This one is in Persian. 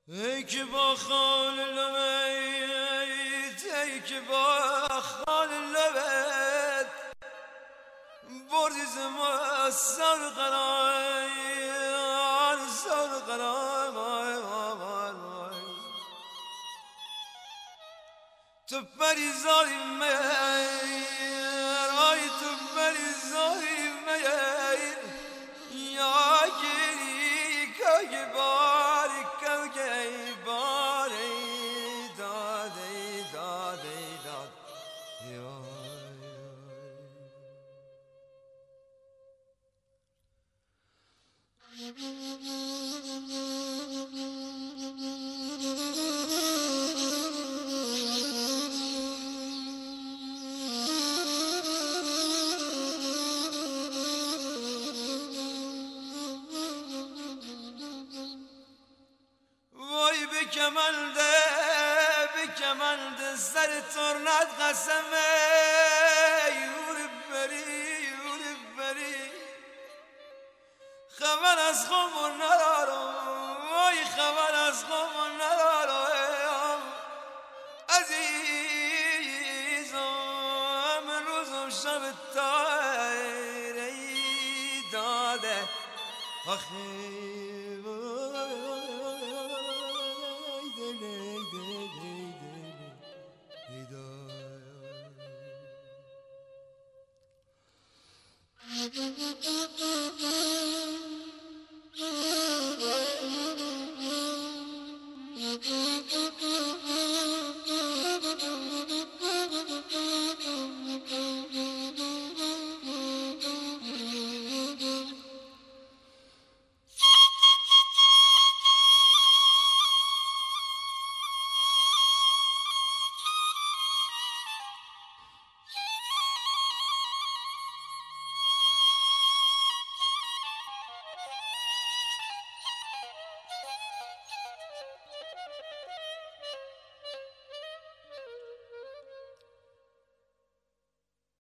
ای که با خال لبت، ای که با خال لبت بردی زمان سر قرار سر قرار تو پری زاری میر آی تو پری زاری میر یا گیری که باری که باری داده داده داد به کمند سر ترنت قسمه یور بری خبر از خمون ندارم وای خبر از خمون ندارم عزیزم روزم شب تایره داده آخی